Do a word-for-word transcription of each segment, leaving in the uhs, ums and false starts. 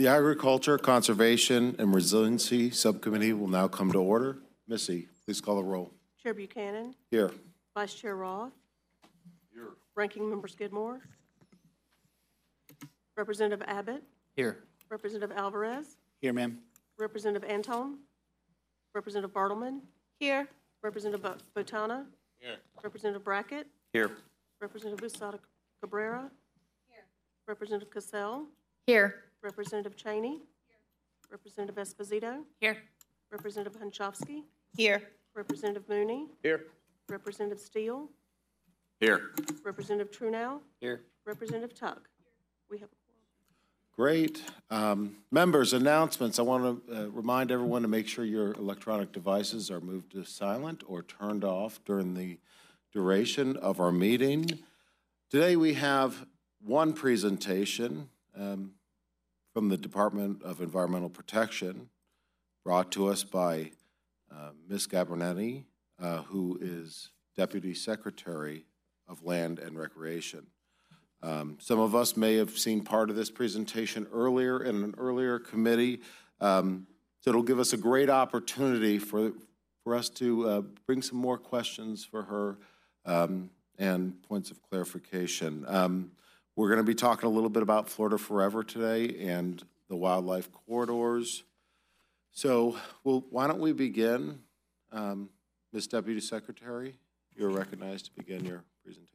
The Agriculture, Conservation, and Resiliency Subcommittee will now come to order. Missy, please call the roll. Chair Buchanan. Here. Vice Chair Roth. Here. Ranking Member Skidmore. Representative Abbott. Here. Representative Alvarez. Here, ma'am. Representative Antone. Representative Bartleman. Here. Representative Bo- Botana. Here. Representative Brackett. Here. Representative Busada Cabrera. Here. Representative Cassell. Here. Representative Cheney. Here. Representative Esposito. Here. Representative Hunchofsky. Here. Representative Mooney. Here. Representative Steele. Here. Representative Trunow. Here. Representative Tuck. We have a Great. Um, members, announcements. I want to uh, remind everyone to make sure your electronic devices are moved to silent or turned off during the duration of our meeting. Today we have one presentation um, from the Department of Environmental Protection brought to us by uh, Miz Gabernetti, uh, who is Deputy Secretary of Land and Recreation. Um, some of us may have seen part of this presentation earlier in an earlier committee, um, so it'll give us a great opportunity for, for us to uh, bring some more questions for her um, and points of clarification. Um, we're going to be talking a little bit about Florida Forever today and the wildlife corridors. So well, why don't we begin? Um, Miz Deputy Secretary, you're recognized to begin your presentation.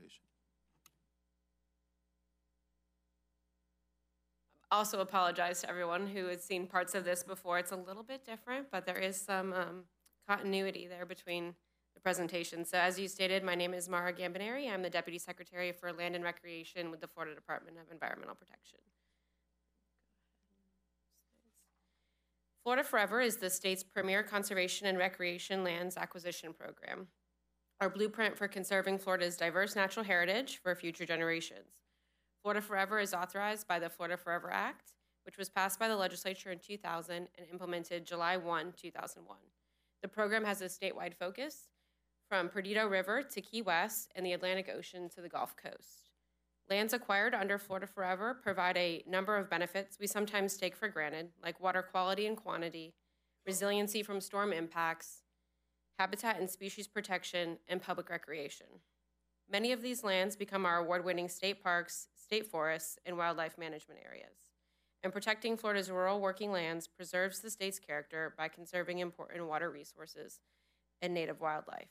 Also apologize to everyone who has seen parts of this before. It's a little bit different, but there is some um, continuity there between the presentations. So as you stated, my name is Mara Gambineri. I'm the Deputy Secretary for Land and Recreation with the Florida Department of Environmental Protection. Florida Forever is the state's premier conservation and recreation lands acquisition program, our blueprint for conserving Florida's diverse natural heritage for future generations. Florida Forever is authorized by the Florida Forever Act, which was passed by the legislature in two thousand and implemented July first, two thousand one. The program has a statewide focus from Perdido River to Key West and the Atlantic Ocean to the Gulf Coast. Lands acquired under Florida Forever provide a number of benefits we sometimes take for granted, like water quality and quantity, resiliency from storm impacts, habitat and species protection, and public recreation. Many of these lands become our award-winning state parks, state forests, and wildlife management areas. And protecting Florida's rural working lands preserves the state's character by conserving important water resources and native wildlife.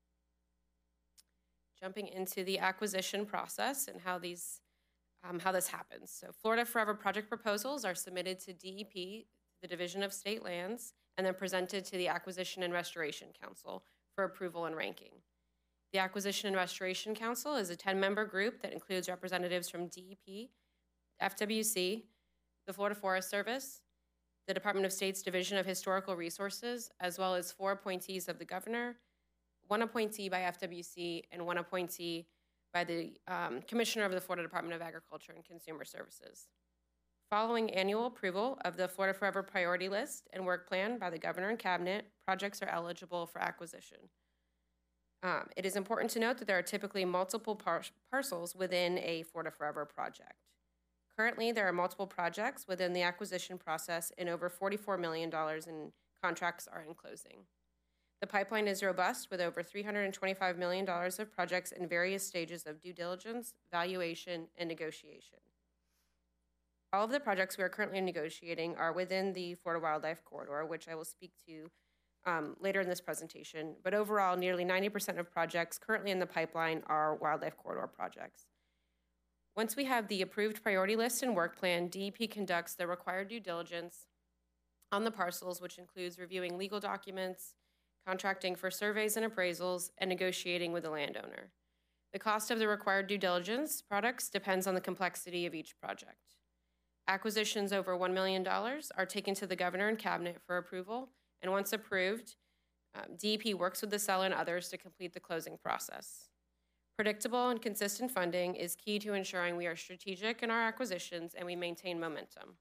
Jumping into the acquisition process and how these, um, how this happens. So Florida Forever project proposals are submitted to D E P, the Division of State Lands, and then presented to the Acquisition and Restoration Council for approval and ranking. The Acquisition and Restoration Council is a ten-member group that includes representatives from D E P, F W C, the Florida Forest Service, the Department of State's Division of Historical Resources, as well as four appointees of the governor, one appointee by F W C, and one appointee by the um, Commissioner of the Florida Department of Agriculture and Consumer Services. Following annual approval of the Florida Forever Priority List and Work Plan by the Governor and Cabinet, projects are eligible for acquisition. Um, it is important to note that there are typically multiple par parcels within a Florida Forever project. Currently, there are multiple projects within the acquisition process and over forty-four million dollars in contracts are in closing. The pipeline is robust with over three hundred twenty-five million dollars of projects in various stages of due diligence, valuation, and negotiation. All of the projects we are currently negotiating are within the Florida Wildlife Corridor, which I will speak to Um, later in this presentation, but overall, nearly ninety percent of projects currently in the pipeline are wildlife corridor projects. Once we have the approved priority list and work plan, D E P conducts the required due diligence on the parcels, which includes reviewing legal documents, contracting for surveys and appraisals, and negotiating with the landowner. The cost of the required due diligence products depends on the complexity of each project. Acquisitions over one million dollars are taken to the Governor and Cabinet for approval, and once approved, um, D E P works with the seller and others to complete the closing process. Predictable and consistent funding is key to ensuring we are strategic in our acquisitions and we maintain momentum.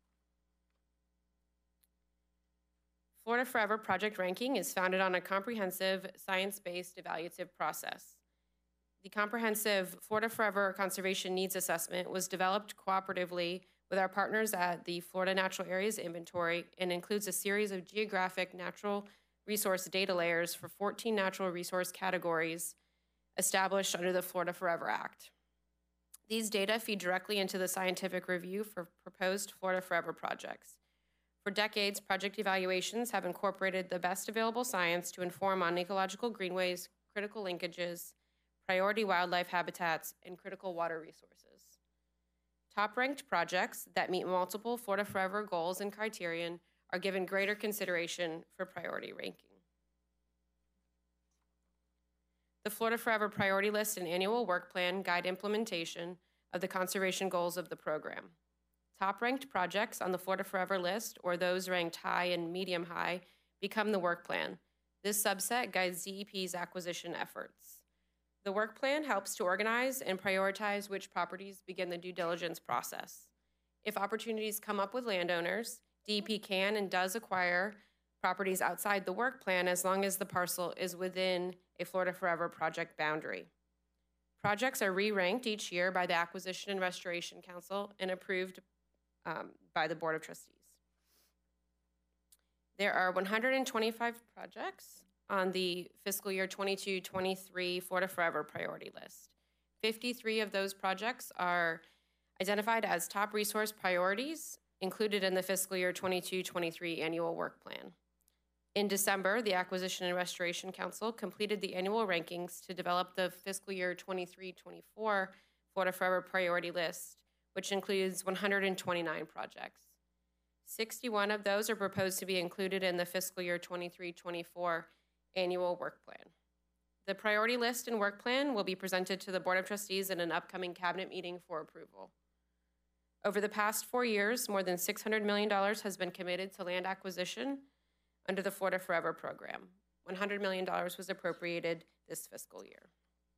Florida Forever project ranking is founded on a comprehensive science-based evaluative process. The comprehensive Florida Forever Conservation Needs Assessment was developed cooperatively with our partners at the Florida Natural Areas Inventory and includes a series of geographic natural resource data layers for fourteen natural resource categories established under the Florida Forever Act. These data feed directly into the scientific review for proposed Florida Forever projects. For decades, project evaluations have incorporated the best available science to inform on ecological greenways, critical linkages, priority wildlife habitats, and critical water resources. Top-ranked projects that meet multiple Florida Forever goals and criterion are given greater consideration for priority ranking. The Florida Forever Priority List and Annual Work Plan guide implementation of the conservation goals of the program. Top-ranked projects on the Florida Forever list, or those ranked high and medium high, become the work plan. This subset guides D E P's acquisition efforts. The work plan helps to organize and prioritize which properties begin the due diligence process. If opportunities come up with landowners, D E P can and does acquire properties outside the work plan as long as the parcel is within a Florida Forever project boundary. Projects are re-ranked each year by the Acquisition and Restoration Council and approved um, by the Board of Trustees. There are one hundred twenty-five projects on the fiscal year twenty-two twenty-three Florida Forever priority list. fifty-three of those projects are identified as top resource priorities included in the fiscal year twenty-two twenty-three annual work plan. In December, the Acquisition and Restoration Council completed the annual rankings to develop the fiscal year twenty-three twenty-four Florida Forever priority list, which includes one hundred twenty-nine projects. sixty-one of those are proposed to be included in the fiscal year twenty-three twenty-four annual work plan. The priority list and work plan will be presented to the Board of Trustees in an upcoming cabinet meeting for approval. Over the past four years, more than six hundred million dollars has been committed to land acquisition under the Florida Forever program. one hundred million dollars was appropriated this fiscal year.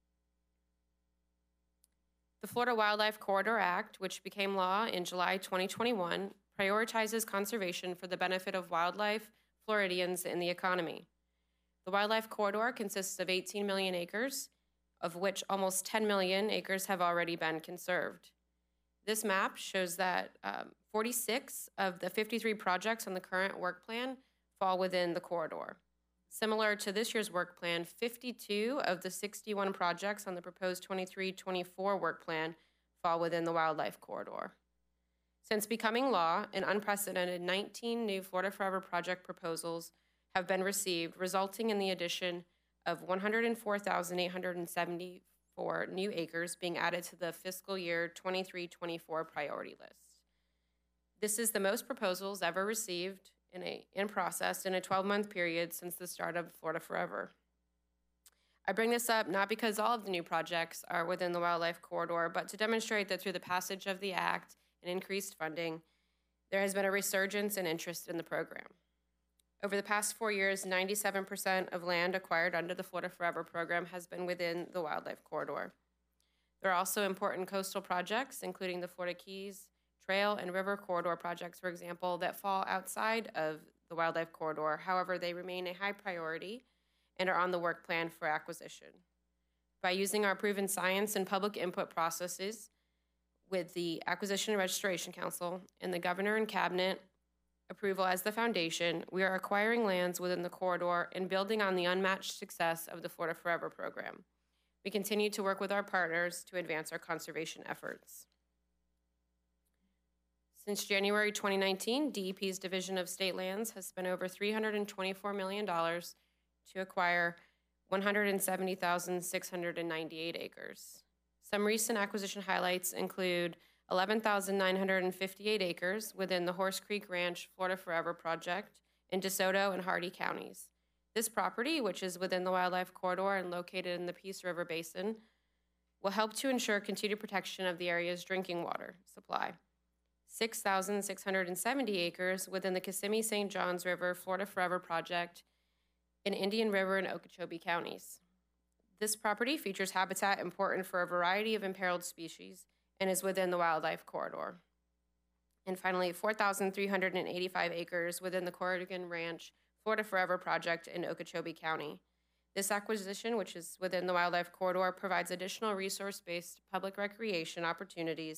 The Florida Wildlife Corridor Act, which became law in July twenty twenty-one, prioritizes conservation for the benefit of wildlife, Floridians, and the economy. The Wildlife Corridor consists of eighteen million acres, of which almost ten million acres have already been conserved. This map shows that um, forty-six of the fifty-three projects on the current work plan fall within the corridor. Similar to this year's work plan, fifty-two of the sixty-one projects on the proposed twenty-three twenty-four work plan fall within the Wildlife Corridor. Since becoming law, an unprecedented nineteen new Florida Forever project proposals have been received, resulting in the addition of one hundred four thousand eight hundred seventy-four new acres being added to the fiscal year twenty-three twenty-four priority list. This is the most proposals ever received in a in process in a twelve-month period since the start of Florida Forever. I bring this up not because all of the new projects are within the Wildlife Corridor, but to demonstrate that through the passage of the Act and increased funding, there has been a resurgence in interest in the program. Over the past four years, ninety-seven percent of land acquired under the Florida Forever program has been within the Wildlife Corridor. There are also important coastal projects, including the Florida Keys Trail and River Corridor projects, for example, that fall outside of the Wildlife Corridor. However, they remain a high priority and are on the work plan for acquisition. By using our proven science and public input processes with the Acquisition and Registration Council and the Governor and Cabinet approval as the foundation, we are acquiring lands within the corridor and building on the unmatched success of the Florida Forever program. We continue to work with our partners to advance our conservation efforts. Since January twenty nineteen, D E P's Division of State Lands has spent over three hundred twenty-four million dollars to acquire one hundred seventy thousand six hundred ninety-eight acres. Some recent acquisition highlights include eleven thousand nine hundred fifty-eight acres within the Horse Creek Ranch Florida Forever project in DeSoto and Hardee counties. This property, which is within the Wildlife Corridor and located in the Peace River Basin, will help to ensure continued protection of the area's drinking water supply. six thousand six hundred seventy acres within the Kissimmee Saint Johns River Florida Forever project in Indian River and Okeechobee counties. This property features habitat important for a variety of imperiled species and is within the Wildlife Corridor. And finally, four thousand three hundred eighty-five acres within the Corrigan Ranch Florida Forever project in Okeechobee County. This acquisition, which is within the Wildlife Corridor, provides additional resource-based public recreation opportunities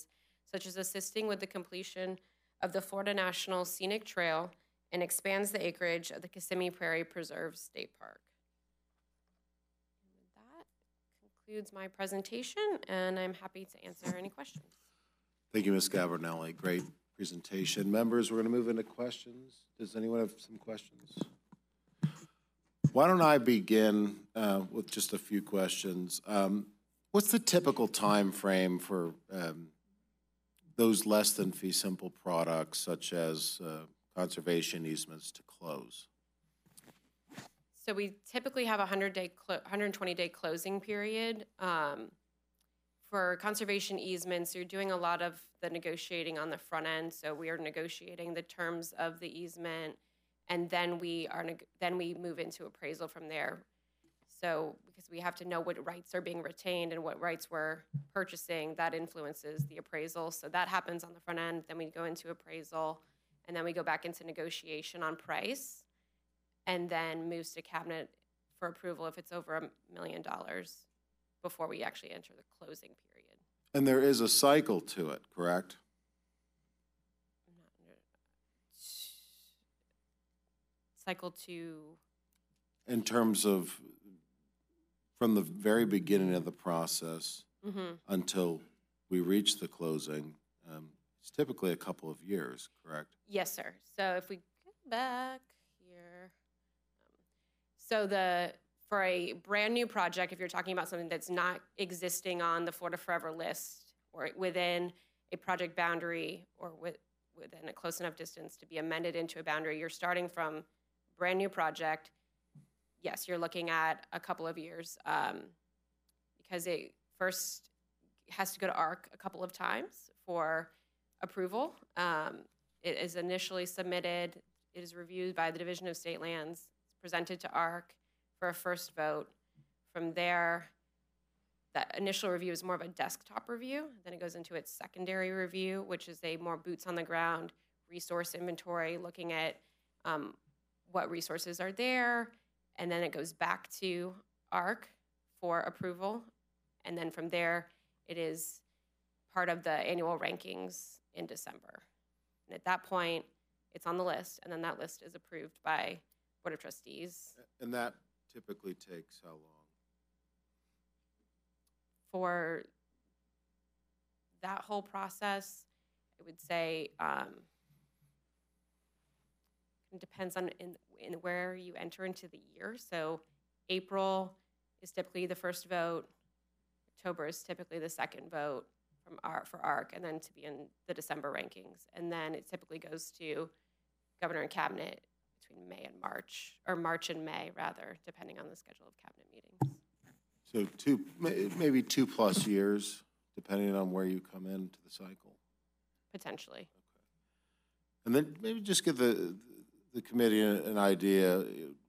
such as assisting with the completion of the Florida National Scenic Trail and expands the acreage of the Kissimmee Prairie Preserve State Park. And that concludes my presentation, and I'm happy to answer any questions. Thank you, Miz Gavernelli. Great presentation. Members, we're going to move into questions. Does anyone have some questions? Why don't I begin uh, with just a few questions? Um, what's the typical time frame for um, those less than fee simple products, such as uh, conservation easements, to close? So we typically have a hundred-day, one hundred twenty-day closing period. Um, for conservation easements, you're doing a lot of the negotiating on the front end. So we are negotiating the terms of the easement, and then we are neg- then we move into appraisal from there. So because we have to know what rights are being retained and what rights we're purchasing, that influences the appraisal. So that happens on the front end. Then we go into appraisal, and then we go back into negotiation on price, and then moves to cabinet for approval if it's over a million dollars before we actually enter the closing period. And there is a cycle to it, correct? Cycle to, In terms of from the very beginning of the process mm-hmm. until we reach the closing, um, it's typically a couple of years, correct? Yes, sir. So if we go back here, um, so the for a brand new project, if you're talking about something that's not existing on the Florida Forever list or within a project boundary or with, within a close enough distance to be amended into a boundary, you're starting from brand new project. Yes, you're looking at a couple of years um, because it first has to go to A R C a couple of times for approval. Um, it is initially submitted, it is reviewed by the Division of State Lands, it's presented to A R C for a first vote. From there, that initial review is more of a desktop review. Then it goes into its secondary review, which is a more boots on the ground resource inventory, looking at um, what resources are there. And then it goes back to A R C for approval. And then from there, it is part of the annual rankings in December. And at that point, it's on the list, and then that list is approved by Board of Trustees. And that typically takes how long? For that whole process, I would say um, it depends on in, in where you enter into the year. So April is typically the first vote. October is typically the second vote from our, for A R C, and then to be in the December rankings. And then it typically goes to Governor and Cabinet between May and March, or March and May, rather, depending on the schedule of Cabinet meetings. So two, maybe two plus years, depending on where you come into the cycle. Potentially. Okay. And then maybe just give the, the committee an idea.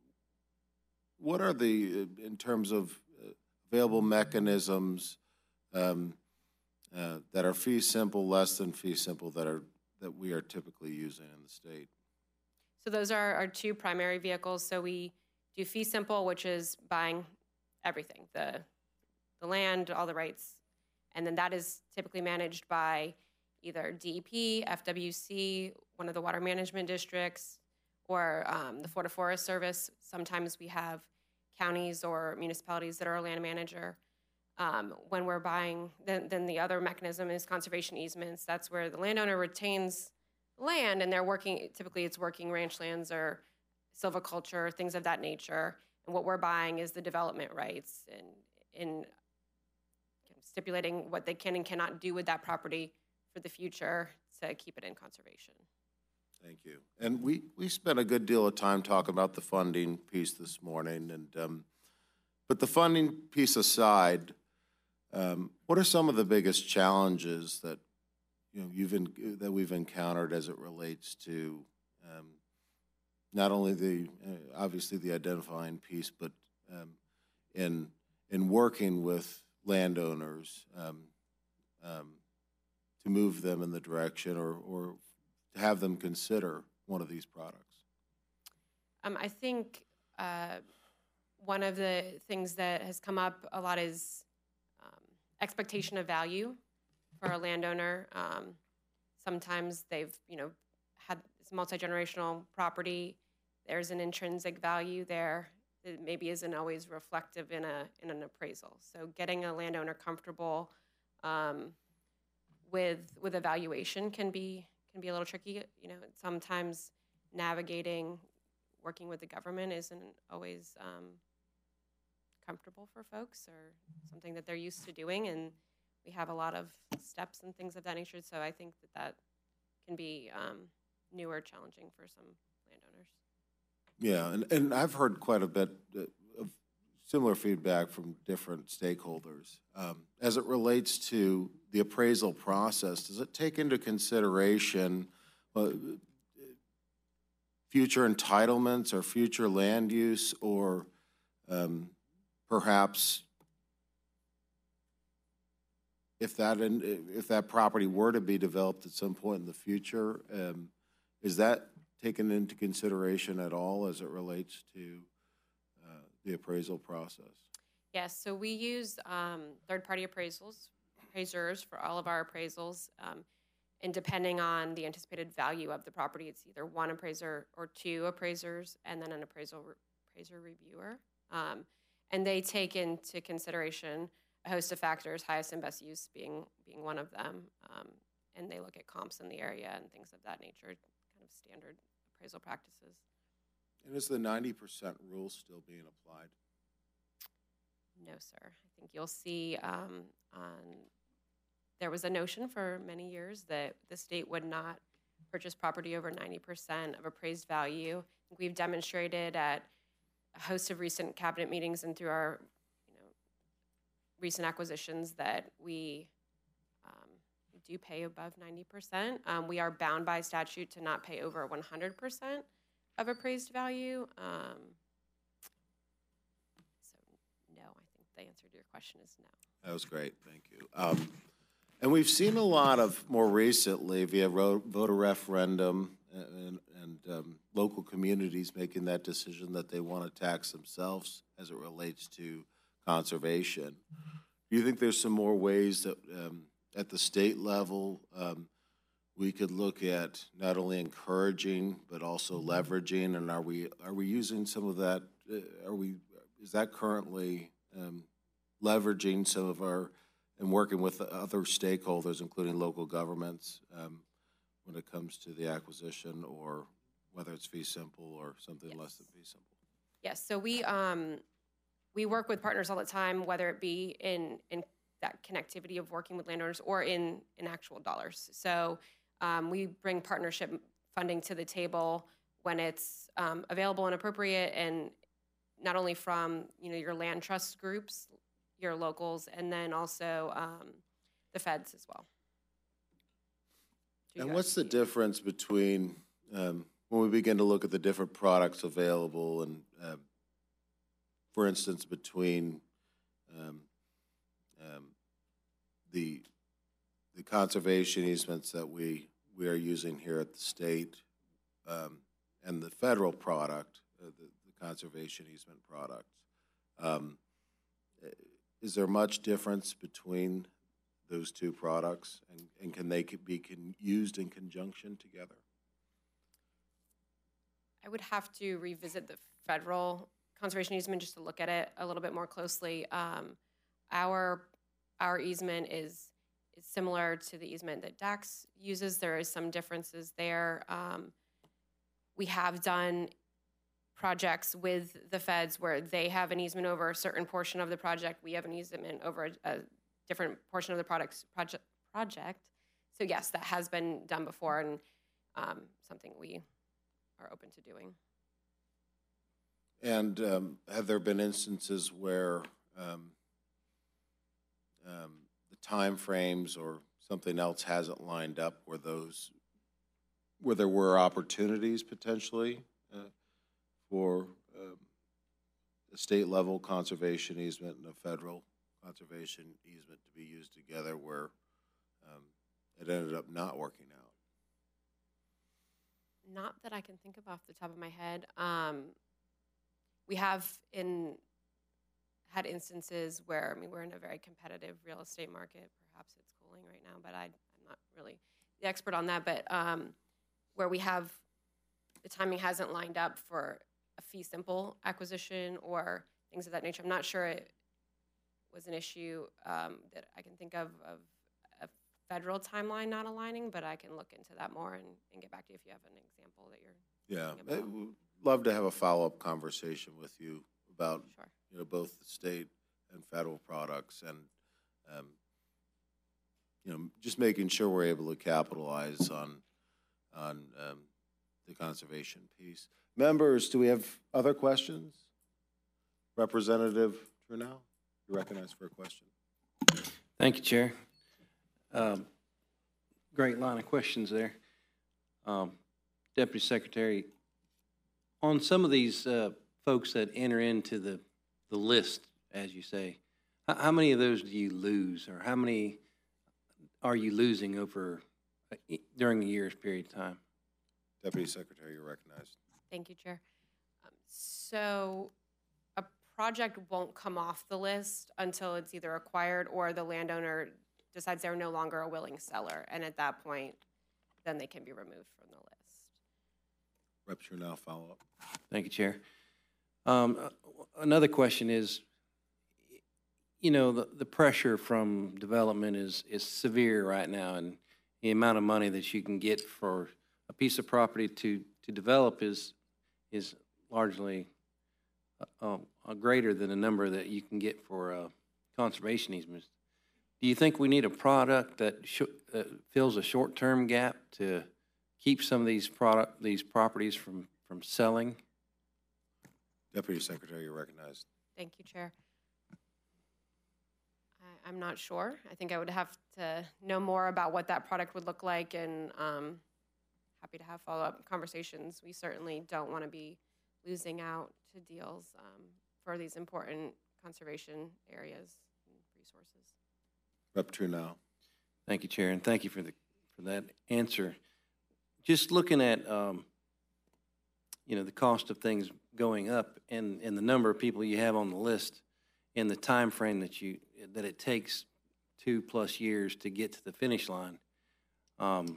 What are the, in terms of available mechanisms um, uh, that are fee simple, less than fee simple, that are that we are typically using in the state? So those are our two primary vehicles. So we do fee simple, which is buying everything, the the land, all the rights, and then that is typically managed by either D E P, F W C, one of the water management districts, or um, the Florida Forest Service. Sometimes we have counties or municipalities that are a land manager. Um, when we're buying, then, then the other mechanism is conservation easements. That's where the landowner retains land, and they're working, typically it's working ranch lands or silviculture, things of that nature. And what we're buying is the development rights and in stipulating what they can and cannot do with that property for the future to keep it in conservation. Thank you. And we, we spent a good deal of time talking about the funding piece this morning. And um, but the funding piece aside, um, what are some of the biggest challenges that you know you've in, that we've encountered as it relates to um, not only the uh, obviously the identifying piece, but um, in in working with landowners um, um, to move them in the direction or or to have them consider one of these products? Um, I think uh, one of the things that has come up a lot is um, expectation of value for a landowner. Um, sometimes they've, you know, had this multi-generational property. There's an intrinsic value there that maybe isn't always reflective in a in an appraisal. So getting a landowner comfortable um, with with evaluation can be can be a little tricky. You know, sometimes navigating, working with the government isn't always um, comfortable for folks or something that they're used to doing, and we have a lot of steps and things of that nature. So I think that that can be um, new or challenging for some landowners. Yeah, and, and I've heard quite a bit uh, of similar feedback from different stakeholders. Um, as it relates to the appraisal process, does it take into consideration uh, future entitlements or future land use, or um, perhaps if that in, if that property were to be developed at some point in the future, um, is that taken into consideration at all as it relates to uh, the appraisal process? Yes, so we use um, third-party appraisals, appraisers for all of our appraisals. Um, and depending on the anticipated value of the property, it's either one appraiser or two appraisers, and then an appraisal re- appraiser reviewer. Um, and they take into consideration a host of factors, highest and best use being being one of them. Um, and they look at comps in the area and things of that nature, kind of standard appraisal practices. And is the ninety percent rule still being applied? No, sir. I think you'll see um, on, there was a notion for many years that the state would not purchase property over ninety percent of appraised value. I think we've demonstrated at a host of recent cabinet meetings and through our you know, recent acquisitions that we, um, we do pay above ninety percent. Um, we are bound by statute to not pay over one hundred percent of appraised value. Um, so, no, I think the answer to your question is no. That was great, thank you. Um, and we've seen a lot of, more recently, via ro- voter referendum and, and um, local communities making that decision that they want to tax themselves as it relates to conservation. Do you think there's some more ways that um, at the state level um, we could look at not only encouraging but also leveraging, and are we are we using some of that? Uh, are we is that currently um, leveraging some of our and working with other stakeholders, including local governments, um, when it comes to the acquisition, or whether it's fee simple or something Yes. less than fee simple? Yes, so we um, we work with partners all the time, whether it be in in that connectivity of working with landowners or in in actual dollars. So um, we bring partnership funding to the table when it's um, available and appropriate, and not only from you know your land trust groups, your locals, and then also um, the feds as well. And what's the difference between um, when we begin to look at the different products available, and um, for instance, between um, um, the the conservation easements that we we are using here at the state um, and the federal product, uh, the, the conservation easement products? Um, is there much difference between those two products, and, and can they be can, used in conjunction together? I would have to revisit the federal conservation easement just to look at it a little bit more closely. Um, our our easement is is similar to the easement that D A X uses. There is some differences there. Um, we have done projects with the feds where they have an easement over a certain portion of the project. We have an easement over a, a different portion of the products project project. So yes, that has been done before, and um, something we are open to doing. And um, have there been instances where um, um, the time frames or something else hasn't lined up, where those where there were opportunities potentially uh, for um, a state level conservation easement and a federal conservation easement to be used together, where um, it ended up not working out? Not that I can think of off the top of my head. Um, we have in had instances where, I mean, we're in a very competitive real estate market. Perhaps it's pulling right now, but I, I'm not really the expert on that. But um, where we have, the timing hasn't lined up for a fee simple acquisition or things of that nature. I'm not sure it was an issue um, that I can think of of a federal timeline not aligning, but I can look into that more and, and get back to you if you have an example that you're Yeah, thinking I about. would love to have a follow-up conversation with you about, Sure. you know, both the state and federal products and, um, you know, just making sure we're able to capitalize on, on um, the conservation piece. Members, do we have other questions? Representative Trunell, you're recognized for a question. Thank you, Chair. Um, Great line of questions there. Um, Deputy Secretary, on some of these uh, folks that enter into the, the list, as you say, how, how many of those do you lose, or how many are you losing over uh, during a year's period of time? Deputy Secretary, you're recognized. Thank you, Chair. Um, So a project won't come off the list until it's either acquired or the landowner decides they're no longer a willing seller. And at that point, then they can be removed from the list. Rep Trunell, follow-up. Thank you, Chair. Um, uh, Another question is, you know, the, the pressure from development is, is severe right now, and the amount of money that you can get for a piece of property to, to develop is, is largely uh, uh, greater than the number that you can get for uh, conservation easements. Do you think we need a product that sh uh, fills a short-term gap to keep some of these product, these properties from, from selling? Deputy Secretary, you're recognized. Thank you, Chair. I, I'm not sure. I think I would have to know more about what that product would look like, and um, happy to have follow-up conversations. We certainly don't want to be losing out to deals um, for these important conservation areas and resources. Rep Trunell. Thank you, Chair, and thank you for the, for that answer. Just looking at, um, you know, the cost of things going up and, and the number of people you have on the list and the time frame that you, that it takes two plus years to get to the finish line, um,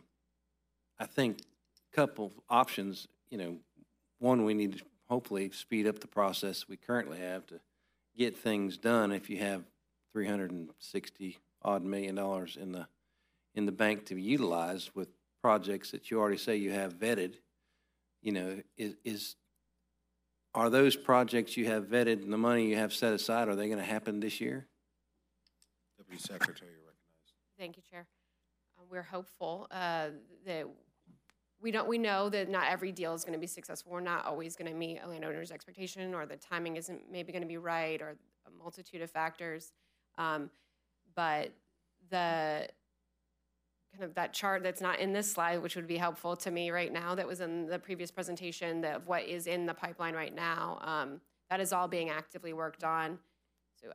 I think a couple options, you know, one, we need to hopefully speed up the process we currently have to get things done. If you have three hundred sixty odd million dollars in the in the bank to utilize with projects that you already say you have vetted, you know, is, is are those projects you have vetted and the money you have set aside, are they going to happen this year? Deputy Secretary, you're recognized. Thank you, Chair. Uh, we're hopeful uh, that we don't. We know that not every deal is going to be successful. We're not always going to meet a landowner's expectation, or the timing isn't maybe going to be right, or a multitude of factors. Um, but the kind of that chart that's not in this slide, which would be helpful to me right now, that was in the previous presentation, that of what is in the pipeline right now, um, that is all being actively worked on. So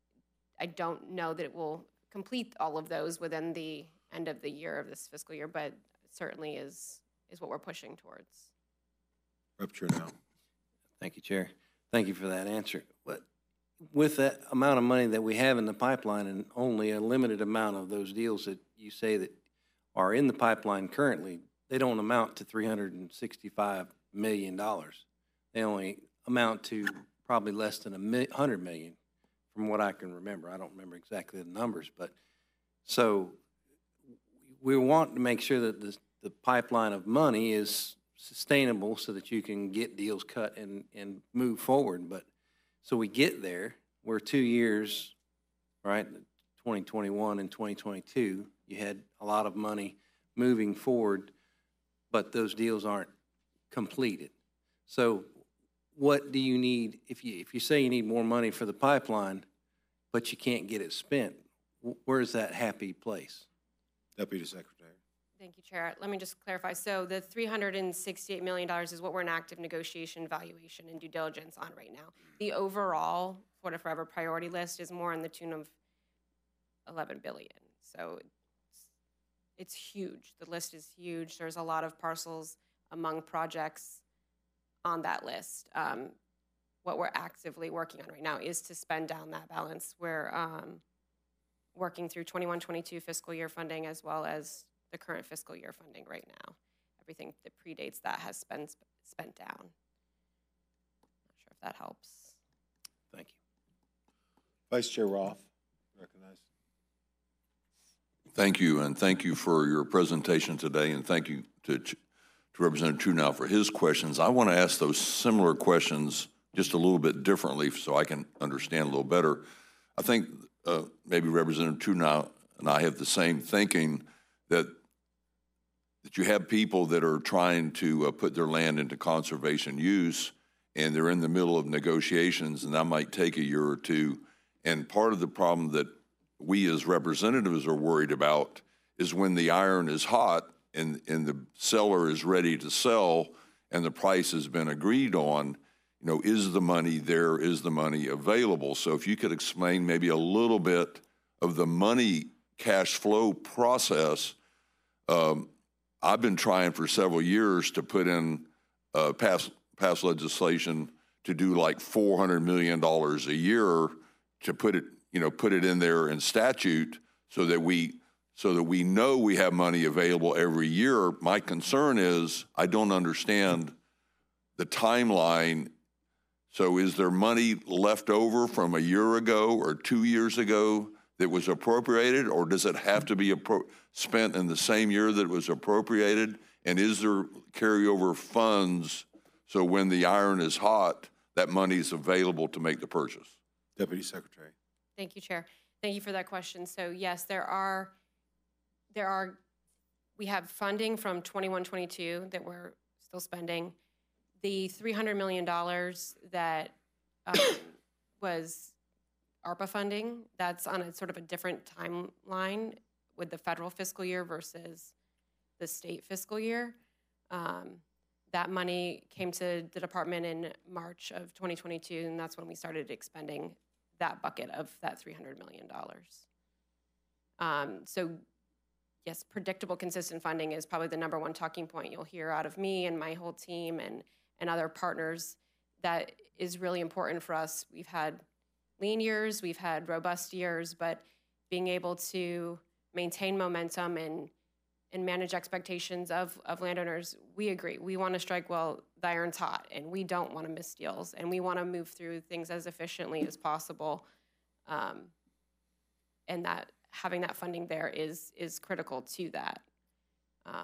I don't know that it will complete all of those within the end of the year of this fiscal year, but it certainly is is what we're pushing towards. Rep Trunell. Thank you, Chair. Thank you for that answer. But with that amount of money that we have in the pipeline and only a limited amount of those deals that you say that are in the pipeline currently, they don't amount to three hundred sixty-five million dollars. They only amount to probably less than a mi- hundred million from what I can remember. I don't remember exactly the numbers, but so we want to make sure that this, the pipeline of money is sustainable so that you can get deals cut and, and move forward. But so we get there, we're two years, right, twenty twenty-one and twenty twenty-two, you had a lot of money moving forward, but those deals aren't completed. So what do you need, if you, if you say you need more money for the pipeline, but you can't get it spent, where's that happy place? Deputy Secretary. Thank you, Chair. Let me just clarify. So the three hundred sixty-eight million dollars is what we're in active negotiation, valuation, and due diligence on right now. The overall Florida Forever priority list is more in the tune of eleven billion dollars. So it's, it's huge. The list is huge. There's a lot of parcels among projects on that list. Um, what we're actively working on right now is to spend down that balance. We're um, working through twenty-one twenty-two fiscal year funding as well as the current fiscal year funding right now. Everything that predates that has been sp- spent down. Not sure if that helps. Thank you. Vice Chair Roth, recognized. Thank you, and thank you for your presentation today, and thank you to, to Representative Truenow for his questions. I want to ask those similar questions just a little bit differently so I can understand a little better. I think uh, maybe Representative Truenow and I have the same thinking that that you have people that are trying to uh, put their land into conservation use, and they're in the middle of negotiations, and that might take a year or two. And part of the problem that we as representatives are worried about is when the iron is hot and, and the seller is ready to sell and the price has been agreed on, you know, is the money there, is the money available? So if you could explain maybe a little bit of the money cash flow process. Um, I've been trying for several years to put in uh, pass, pass legislation to do like four hundred million dollars a year to put it, you know, put it in there in statute so that we so that we know we have money available every year. My concern is I don't understand the timeline. So is there money left over from a year ago or two years ago that was appropriated, or does it have to be appro- spent in the same year that it was appropriated? And is there carryover funds so when the iron is hot, that money is available to make the purchase? Deputy Secretary. Thank you, Chair. Thank you for that question. So yes, there are, there are, we have funding from twenty-one twenty-two that we're still spending. The three hundred million dollars that um, was ARPA funding, that's on a sort of a different timeline with the federal fiscal year versus the state fiscal year. Um, that money came to the department in March of twenty twenty-two, and that's when we started expending that bucket of that three hundred million dollars. Um, so yes, predictable, consistent funding is probably the number one talking point you'll hear out of me and my whole team and, and other partners. That is really important for us. We've had lean years, we've had robust years, but being able to maintain momentum and and manage expectations of, of landowners, we agree. We want to strike while the iron's hot, and we don't want to miss deals, and we want to move through things as efficiently as possible. Um, and that having that funding there is is critical to that. Um,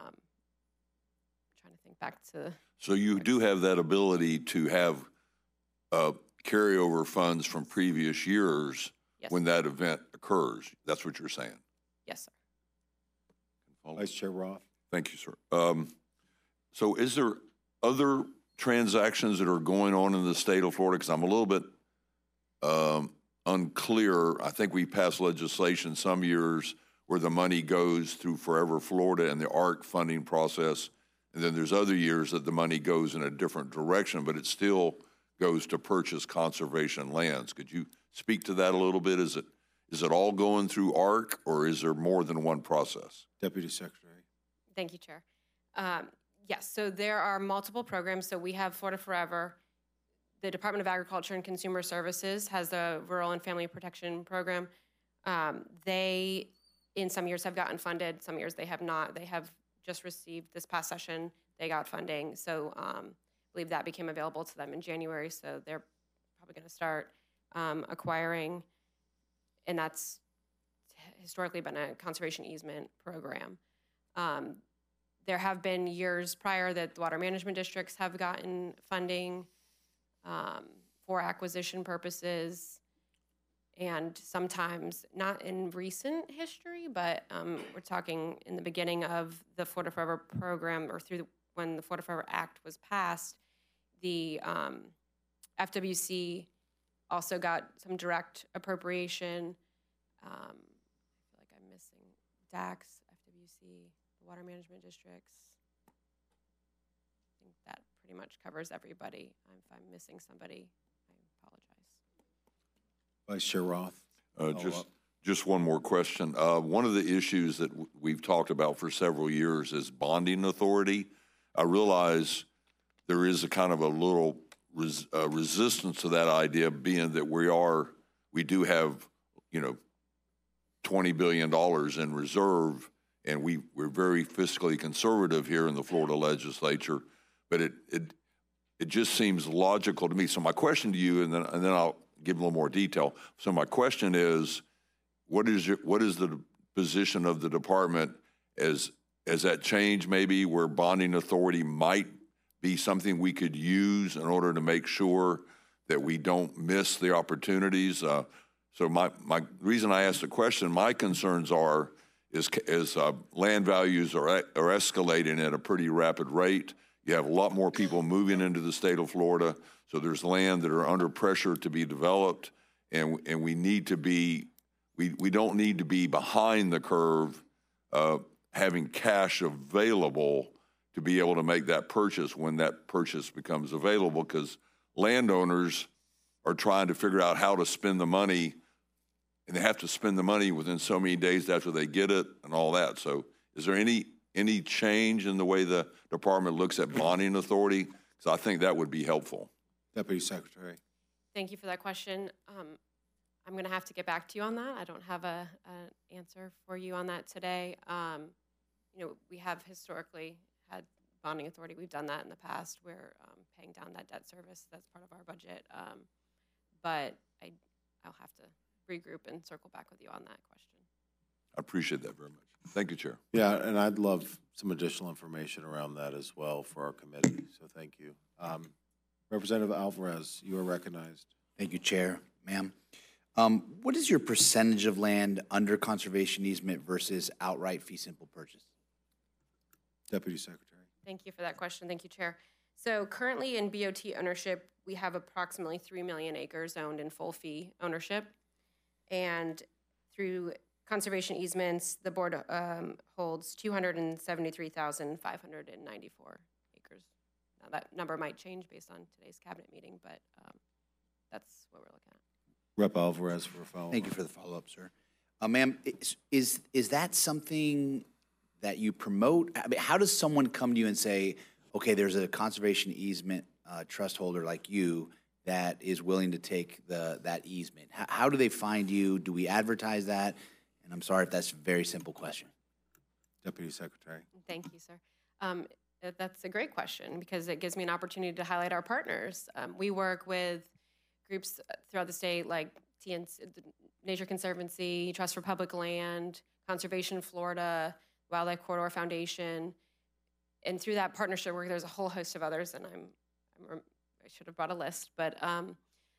trying to think back to. So you do have that ability to have uh, carryover funds from previous years Yes. when that event occurs. That's what you're saying. Yes, sir. Vice Chair Roth. Thank you, sir. Um, so is there other transactions that are going on in the state of Florida? Because I'm a little bit um, unclear. I think we passed legislation some years where the money goes through Forever Florida and the A R C funding process. And then there's other years that the money goes in a different direction, but it still goes to purchase conservation lands. Could you speak to that a little bit? Is it is it all going through A R C, or is there more than one process? Deputy Secretary. Thank you, Chair. Um, yes, so there are multiple programs. So we have Florida Forever. The Department of Agriculture and Consumer Services has the Rural and Family Protection Program. Um, they, in some years, have gotten funded. Some years they have not. They have just received this past session. They got funding. So um, I believe that became available to them in January. So they're probably going to start um, acquiring, and that's historically been a conservation easement program. Um, there have been years prior that the water management districts have gotten funding um, for acquisition purposes, and sometimes not in recent history, but um, we're talking in the beginning of the Florida Forever program, or through the, when the Florida Forever Act was passed, the um, F W C also got some direct appropriation. Um, I feel like I'm missing D A Cs, F W C, the water management districts. I think that pretty much covers everybody. If I'm missing somebody, I apologize. Vice Chair Roth. Uh, Follow just up. just one more question. Uh, one of the issues that w- we've talked about for several years is bonding authority. I realize there is a kind of a little res, uh, resistance to that idea, being that we are we do have, you know, twenty billion dollars in reserve, and we, we're very fiscally conservative here in the Florida legislature, but it, it, it just seems logical to me. So my question to you, and then, and then I'll give a little more detail. So my question is, what is your, what is the position of the department as, as that change maybe where bonding authority might be something we could use in order to make sure that we don't miss the opportunities? Uh, so my, my reason I asked the question, my concerns are, is, is uh, land values are, are escalating at a pretty rapid rate. You have a lot more people moving into the state of Florida, so there's land that are under pressure to be developed, and, and we need to be, we, we don't need to be behind the curve uh, having cash available to be able to make that purchase when that purchase becomes available, because landowners are trying to figure out how to spend the money, and they have to spend the money within so many days after they get it and all that. So is there any any change in the way the department looks at bonding authority? Because I think that would be helpful. Deputy Secretary. Thank you for that question. Um, I'm going to have to get back to you on that. I don't have a, a answer for you on that today. Um, you know, we have historically had bonding authority. We've done that in the past. We're um, paying down that debt service. That's part of our budget. Um, but I, I'll have to regroup and circle back with you on that question. I appreciate that very much. Thank you, Chair. Yeah, and I'd love some additional information around that as well for our committee, so thank you. Um, Representative Alvarez, you are recognized. Thank you, Chair. Ma'am. Um, what is your percentage of land under conservation easement versus outright fee simple purchase? Deputy Secretary. Thank you for that question. Thank you, Chair. So currently in B O T ownership, we have approximately three million acres owned in full fee ownership. And through conservation easements, the board um, holds two hundred seventy-three thousand five hundred ninety-four acres. Now that number might change based on today's cabinet meeting, but um, that's what we're looking at. Rep Alvarez for a follow-up. Thank you for the follow-up, sir. Uh, ma'am, is, is is that something that you promote? I mean, how does someone come to you and say, okay, there's a conservation easement uh, trust holder like you that is willing to take the that easement? How, how do they find you? Do we advertise that? And I'm sorry if that's a very simple question. Deputy Secretary. Thank you, sir. Um, that- that's a great question because it gives me an opportunity to highlight our partners. Um, we work with groups throughout the state like T N C, Nature Conservancy, Trust for Public Land, Conservation Florida, Wildlife Corridor Foundation. And through that partnership work, there's a whole host of others, and I'm, I'm I should have brought a list, but um,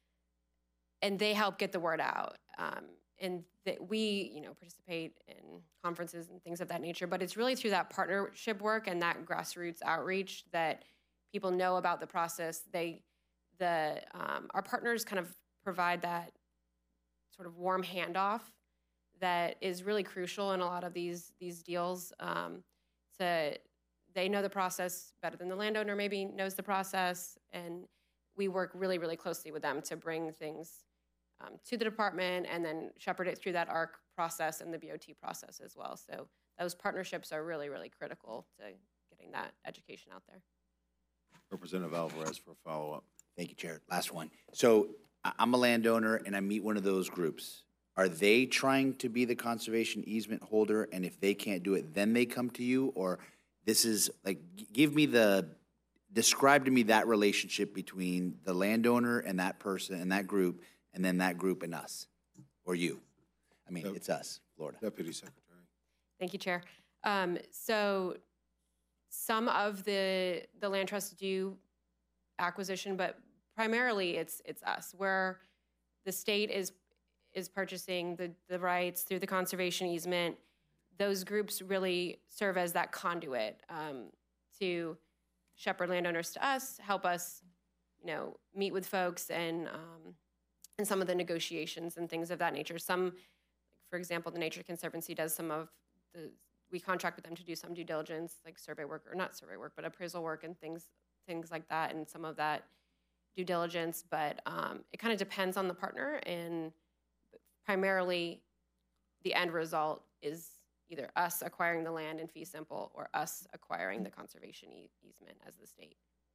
and they help get the word out. Um, and that we, you know, participate in conferences and things of that nature. But it's really through that partnership work and that grassroots outreach that people know about the process. They, the um, our partners kind of provide that sort of warm handoff that is really crucial in a lot of these these deals. Um, to they know the process better than the landowner maybe knows the process, and we work really, really closely with them to bring things um, to the department and then shepherd it through that A R C process and the B O T process as well. So those partnerships are really, really critical to getting that education out there. Representative Alvarez for a follow-up. Thank you, Chair. Last one. So I- I'm a landowner and I meet one of those groups. Are they trying to be the conservation easement holder, and if they can't do it, then they come to you? Or this is like, g- give me the, describe to me that relationship between the landowner and that person and that group, and then that group and us, or you. I mean, Yep. it's us, Florida. Deputy Secretary. Thank you, Chair. Um, so some of the the land trusts do acquisition, but primarily it's it's us. Where the state is is purchasing the the rights through the conservation easement, those groups really serve as that conduit um, to shepherd landowners to us, help us, you know, meet with folks and um, and some of the negotiations and things of that nature. Some, for example, the Nature Conservancy does some of the, we contract with them to do some due diligence, like survey work, or not survey work, but appraisal work and things things like that, and some of that due diligence. But um, it kind of depends on the partner, and primarily the end result is either us acquiring the land in fee simple or us acquiring the conservation e- easement as the state.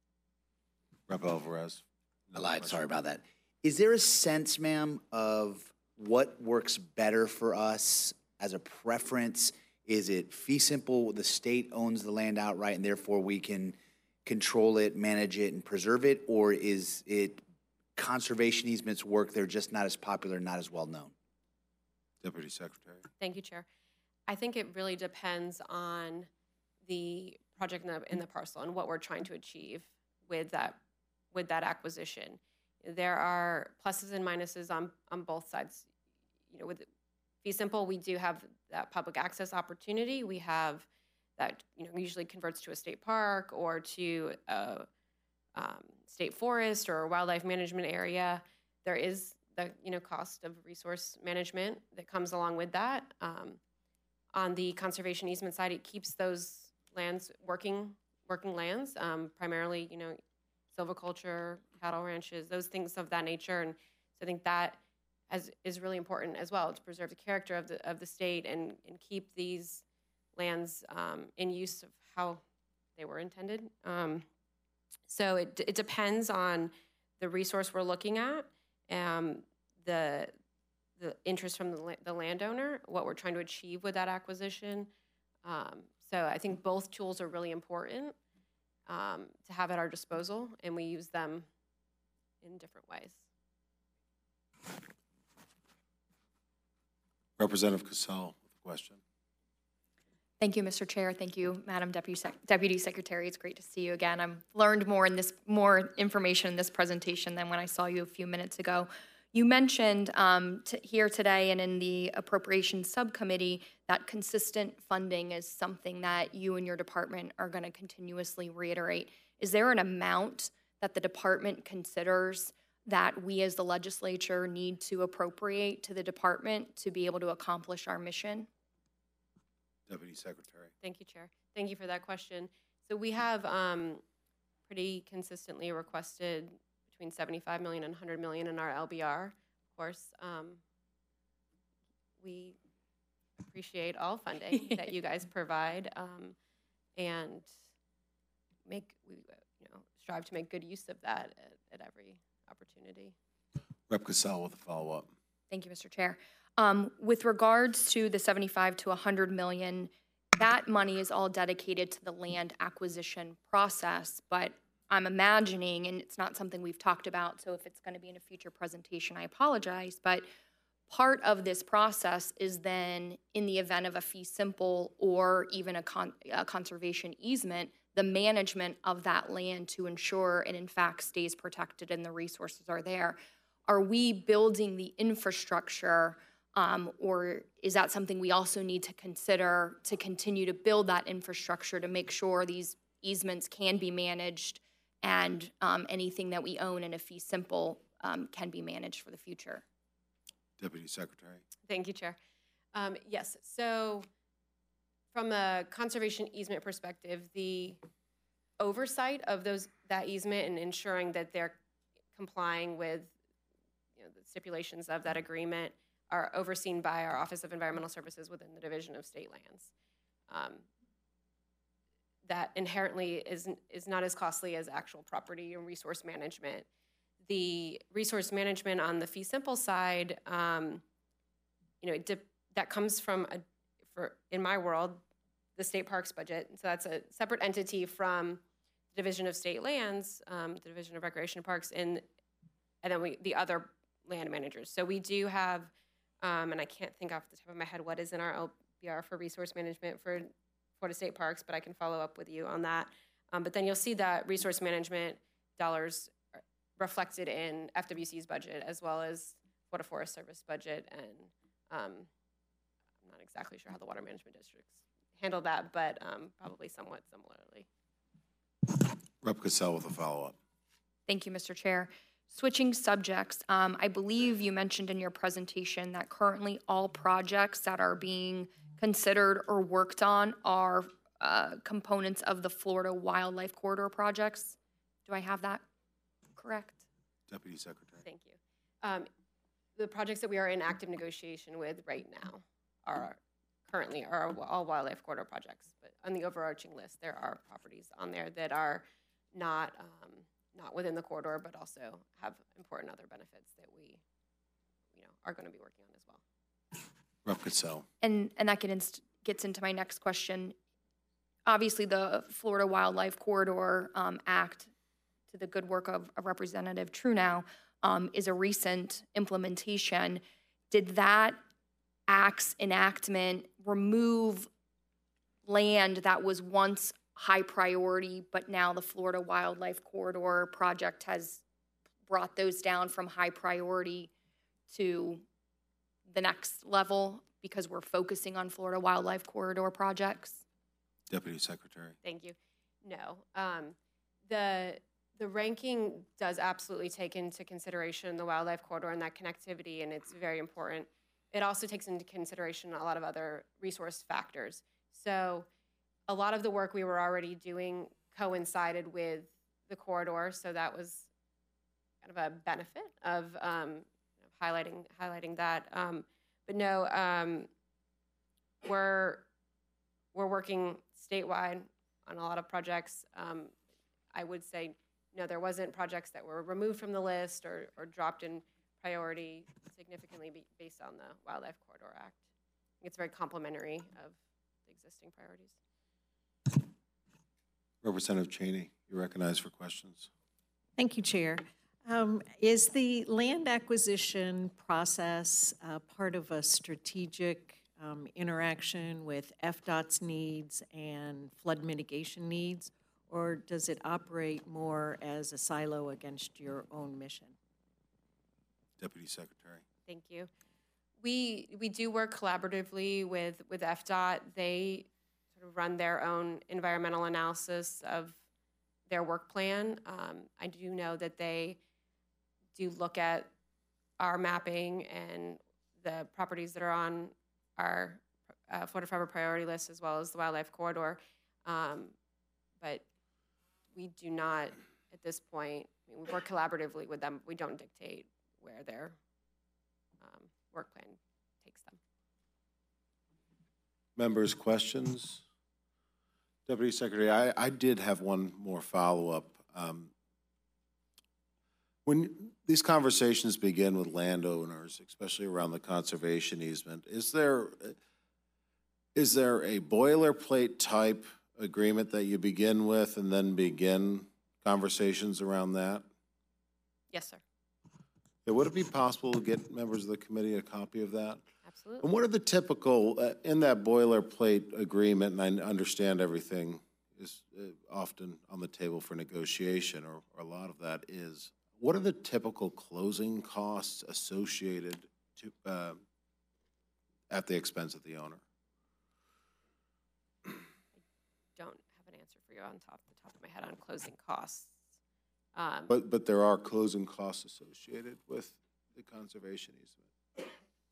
Rep Alvarez. I lied, sorry about that. Is there a sense, ma'am, of what works better for us as a preference? Is it fee simple, the state owns the land outright and therefore we can control it, manage it, and preserve it? Or is it conservation easements work, they're just not as popular, not as well known? Deputy Secretary. Thank you, Chair. I think it really depends on the project in the, in the parcel and what we're trying to achieve with that, with that acquisition. There are pluses and minuses on, on both sides. You know, with fee simple, we do have that public access opportunity. We have that, you know, usually converts to a state park or to a um, state forest or a wildlife management area. There is the, you know, cost of resource management that comes along with that. Um, on the conservation easement side, it keeps those lands working, working lands, um, primarily, you know, silviculture, cattle ranches, those things of that nature. And so I think that as, is really important as well to preserve the character of the, of the state and, and keep these lands um, in use of how they were intended. Um, so it, it depends on the resource we're looking at, um, the, the interest from the, la the landowner, what we're trying to achieve with that acquisition. Um, so I think both tools are really important um, to have at our disposal, and we use them in different ways. Representative Cassell with a question. Thank you, Mister Chair. Thank you, Madam Deputy, Sec Deputy Secretary. It's great to see you again. I've learned more in this, more information in this presentation than when I saw you a few minutes ago. You mentioned um, t here today and in the Appropriations Subcommittee that consistent funding is something that you and your department are going to continuously reiterate. Is there an amount that the department considers that we as the legislature need to appropriate to the department to be able to accomplish our mission? Deputy Secretary. Thank you, Chair. Thank you for that question. So we have um, pretty consistently requested between seventy-five million and one hundred million in our L B R. Of course, um, we appreciate all funding that you guys provide um, and make we you know strive to make good use of that at, at every opportunity. Rep Cassell with a follow-up. Thank you, Mister Chair. Um, with regards to the seventy-five to one hundred million, that money is all dedicated to the land acquisition process, but I'm imagining, and it's not something we've talked about, so if it's going to be in a future presentation, I apologize, but part of this process is then, in the event of a fee simple or even a, con a conservation easement, the management of that land to ensure it in fact stays protected and the resources are there. Are we building the infrastructure, um, or is that something we also need to consider to continue to build that infrastructure to make sure these easements can be managed and um, anything that we own in a fee simple um, can be managed for the future? Deputy Secretary. Thank you, Chair. Um, yes, so from a conservation easement perspective, the oversight of those that easement and ensuring that they're complying with you know, the stipulations of that agreement are overseen by our Office of Environmental Services within the Division of State Lands. Um, that inherently is, is not as costly as actual property and resource management. The resource management on the fee simple side, um, you know, it that comes from, a, for in my world, the state parks budget. So that's a separate entity from the Division of State Lands, um, the Division of Recreation Parks, and, and then we, the other land managers. So we do have, um, and I can't think off the top of my head what is in our L B R for resource management for Florida State Parks, but I can follow up with you on that. Um, but then you'll see that resource management dollars reflected in F W C's budget as well as Florida Forest Service budget, and um, I'm not exactly sure how the water management districts handle that, but um, probably somewhat similarly. Rep Cassell with a follow-up. Thank you, Mister Chair. Switching subjects, um, I believe you mentioned in your presentation that currently all projects that are being considered or worked on are uh, components of the Florida Wildlife Corridor projects. Do I have that correct? Deputy Secretary. Thank you. Um, the projects that we are in active negotiation with right now are currently are all wildlife corridor projects, but on the overarching list, there are properties on there that are not um, not within the corridor, but also have important other benefits that we, you know, are going to be working on as well. Representative Cassell. And, and that gets, gets into my next question. Obviously, the Florida Wildlife Corridor um, Act, to the good work of, of Representative Truenow, um, is a recent implementation. Did that act's enactment remove land that was once high priority, but now the Florida Wildlife Corridor project has brought those down from high priority to the next level because we're focusing on Florida Wildlife Corridor projects? Deputy Secretary. Thank you. No. Um, the the ranking does absolutely take into consideration the wildlife corridor and that connectivity, and it's very important. It also takes into consideration a lot of other resource factors. So a lot of the work we were already doing coincided with the corridor, so that was kind of a benefit of um, highlighting highlighting that. Um, but no, um, we're we're working statewide on a lot of projects. Um, I would say no, there wasn't projects that were removed from the list or, or dropped in priority significantly be, based on the Wildlife Corridor Act. I think it's very complementary of the existing priorities. Representative Cheney, you're recognized for questions. Thank you, Chair. Um, is the land acquisition process uh, part of a strategic um, interaction with F DOT's needs and flood mitigation needs, or does it operate more as a silo against your own mission? Deputy Secretary. Thank you. We we do work collaboratively with with F DOT. They sort of run their own environmental analysis of their work plan. Um, I do know that they do look at our mapping and the properties that are on our uh, Florida Forever priority list, as well as the wildlife corridor. Um, but we do not, at this point, I mean, we work collaboratively with them. We don't dictate where their um, work plan takes them. Members, questions? Deputy Secretary, I, I did have one more follow-up. Um, when these conversations begin with landowners, especially around the conservation easement, is there is there a boilerplate type agreement that you begin with and then begin conversations around that? Yes, sir. Yeah, would it be possible to get members of the committee a copy of that? Absolutely. And what are the typical, uh, in that boilerplate agreement, and I understand everything is uh, often on the table for negotiation, or, or a lot of that is, what are the typical closing costs associated to uh, at the expense of the owner? I don't have an answer for you on top the top of my head on closing costs. Um, But, but there are closing costs associated with the conservation easement.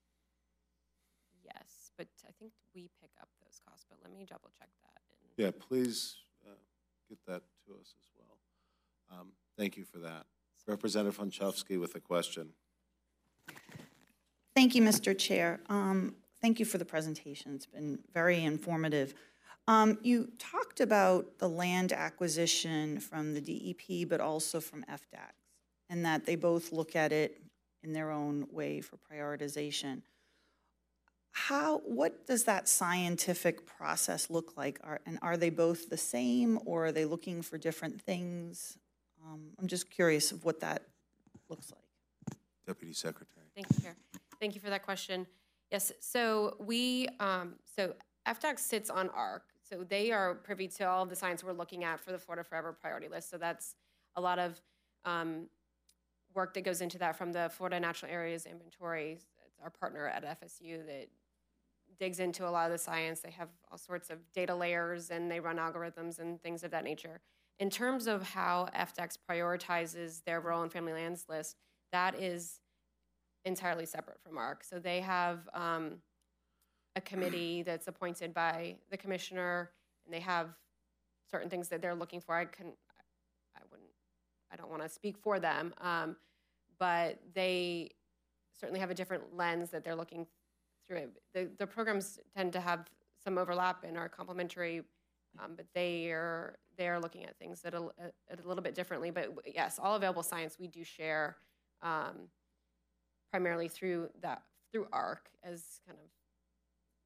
yes, but I think we pick up those costs, but let me double check that. And Yeah, please uh, get that to us as well. Um, Thank you for that. Representative Hunchowski with a question. Thank you, Mister Chair. Um, thank you for the presentation. It's been very informative. Um, you talked about the land acquisition from the D E P, but also from F DAC, and that they both look at it in their own way for prioritization. How, what does that scientific process look like? Are, and are they both the same, or are they looking for different things? Um, I'm just curious of what that looks like. Deputy Secretary. Thank you, Chair. Thank you for that question. Yes, so we, um, so F DAC sits on A R C, so they are privy to all of the science we're looking at for the Florida Forever priority list. So that's a lot of um, work that goes into that from the Florida Natural Areas Inventory. It's our partner at F S U that digs into a lot of the science. They have all sorts of data layers, and they run algorithms and things of that nature. In terms of how F DAC prioritizes their rural and family lands list, that is entirely separate from A R C. So they have um, a committee that's appointed by the commissioner, and they have certain things that they're looking for. I can, I wouldn't, I don't want to speak for them, um, but they certainly have a different lens that they're looking through it. The, the programs tend to have some overlap and are complementary, um, but they are they are looking at things that a, a, a little bit differently. But yes, all available science we do share um, primarily through that through A R C as kind of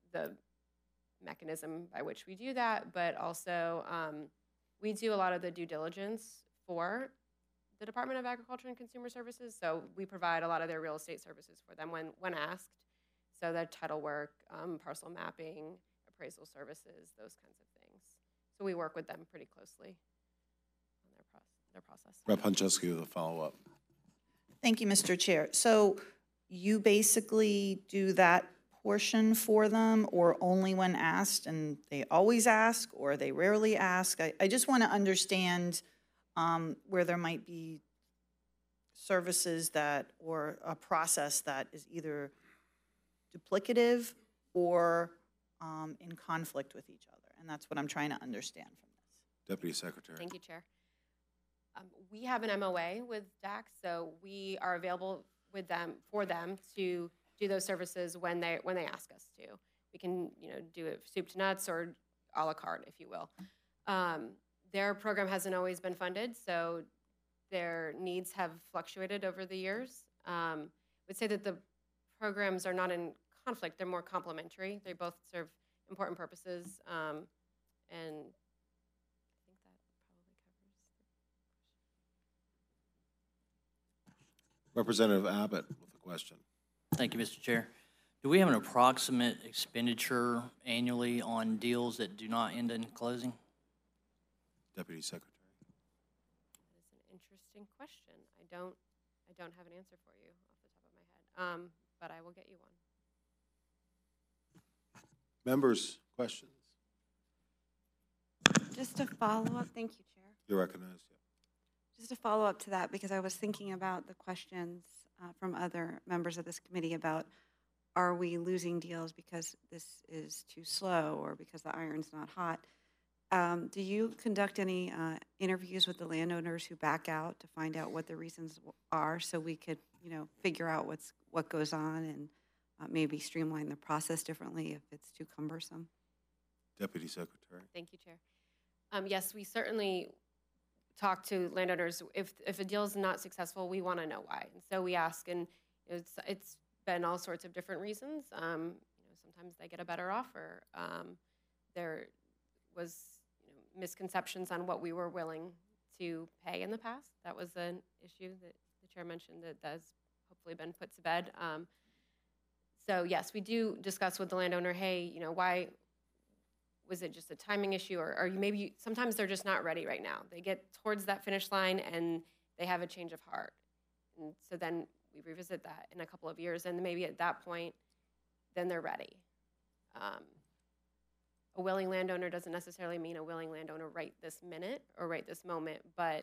the mechanism by which we do that, but also um, we do a lot of the due diligence for the Department of Agriculture and Consumer Services. So we provide a lot of their real estate services for them when, when asked. So the title work, um, parcel mapping, appraisal services, those kinds of things. So we work with them pretty closely on their, pro their process. Rep Hunchesky with a follow-up. Thank you, Mister Chair. So you basically do that portion for them, or only when asked, and they always ask, or they rarely ask? I, I just want to understand um, where there might be services that, or a process that is either duplicative or um, in conflict with each other. And that's what I'm trying to understand from this. Deputy Secretary. Thank you, Chair. Um, we have an M O A with D A C, so we are available with them, for them to do those services when they, when they ask us to. We can, you know, do it soup to nuts or a la carte, if you will. Um, their program hasn't always been funded, so their needs have fluctuated over the years. Um, I would say that the programs are not in conflict, they're more complementary. They both serve important purposes, um, and I think that probably covers the question. Representative Abbott with a question. Thank you, Mister Chair. Do we have an approximate expenditure annually on deals that do not end in closing? Deputy Secretary. That is an interesting question. I don't, I don't have an answer for you off the top of my head, um, but I will get you one. Members, questions? Just to follow up, thank you, Chair. You're recognized. Yeah. Just to follow up to that, because I was thinking about the questions uh, from other members of this committee about, are we losing deals because this is too slow or because the iron's not hot? Um, do you conduct any uh, interviews with the landowners who back out to find out what the reasons are, so we could, you know, figure out what's what goes on and uh, maybe streamline the process differently if it's too cumbersome? Deputy Secretary. Thank you, Chair. Um, yes, we certainly talk to landowners. If if a deal is not successful, we want to know why, and so we ask. And it's it's been all sorts of different reasons. Um, you know, sometimes they get a better offer. Um, there was you know, misconceptions on what we were willing to pay in the past. That was an issue that the chair mentioned that has hopefully been put to bed. Um, so yes, we do discuss with the landowner. Hey, you know, why? Was it just a timing issue, or, or maybe you, sometimes they're just not ready right now. They get towards that finish line and they have a change of heart. And so then we revisit that in a couple of years, and maybe at that point, then they're ready. Um, a willing landowner doesn't necessarily mean a willing landowner right this minute or right this moment, but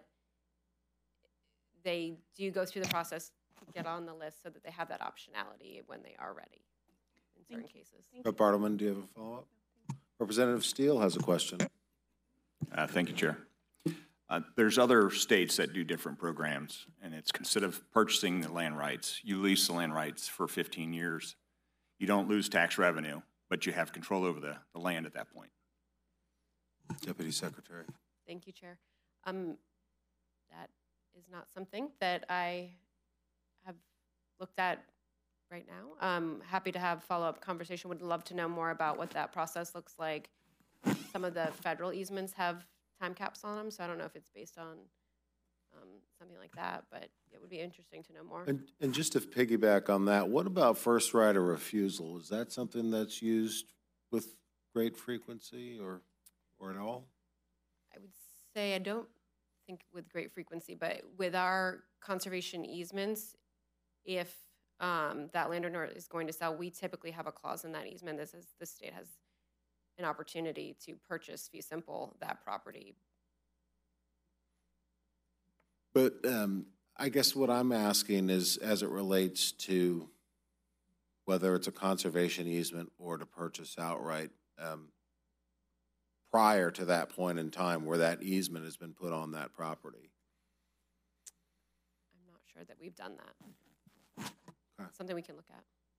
they do go through the process to get on the list so that they have that optionality when they are ready in certain cases. Rep Bartleman, do you have a follow-up? Representative Steele has a question. Uh, thank you, Chair. Uh, there's other states that do different programs, and it's instead of purchasing the land rights, you lease the land rights for fifteen years. You don't lose tax revenue, but you have control over the, the land at that point. Deputy Secretary. Thank you, Chair. Um, that is not something that I have looked at right now. Um, happy to have follow-up conversation. Would love to know more about what that process looks like. Some of the federal easements have time caps on them, so I don't know if it's based on um, something like that, but it would be interesting to know more. And, and just to piggyback on that, what about first right of refusal? Is that something that's used with great frequency or, or at all? I would say I don't think with great frequency, but with our conservation easements, if um, that landowner is going to sell, we typically have a clause in that easement that says the state has an opportunity to purchase fee simple that property. But um, I guess what I'm asking is, as it relates to whether it's a conservation easement or to purchase outright, um, prior to that point in time where that easement has been put on that property. I'm not sure that we've done that. Okay. Something we can look at.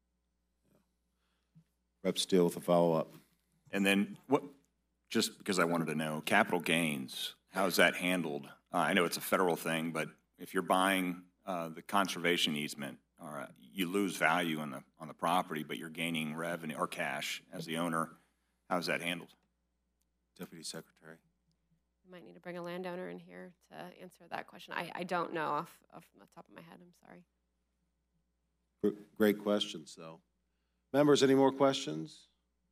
Rep Steele with a follow-up. And then what, just because I wanted to know, capital gains, how is that handled? Uh, I know it's a federal thing, but if you're buying uh, the conservation easement or uh, you lose value on the, on the property, but you're gaining revenue or cash as the owner. How's that handled? Deputy Secretary. We might need to bring a landowner in here to answer that question. I, I don't know off, off the top of my head, I'm sorry. Gr- Great questions, though. Members, any more questions?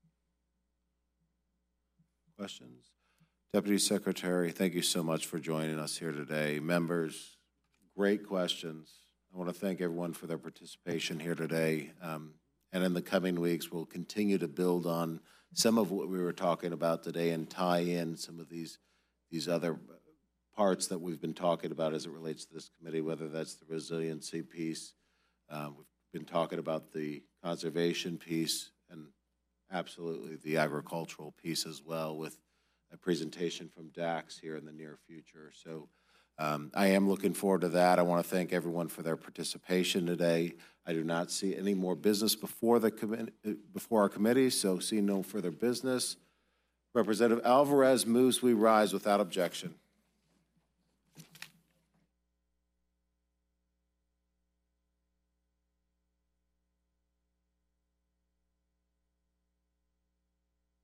Questions? Deputy Secretary, thank you so much for joining us here today. Members, great questions. I want to thank everyone for their participation here today. Um, and in the coming weeks, we'll continue to build on some of what we were talking about today and tie in some of these, these other parts that we've been talking about as it relates to this committee, whether that's the resiliency piece. Um, we've been talking about the conservation piece and absolutely the agricultural piece as well, with a presentation from D A X here in the near future. So um, I am looking forward to that. I want to thank everyone for their participation today. I do not see any more business before the committee, before our committee, so see no further business. Representative Alvarez moves we rise without objection.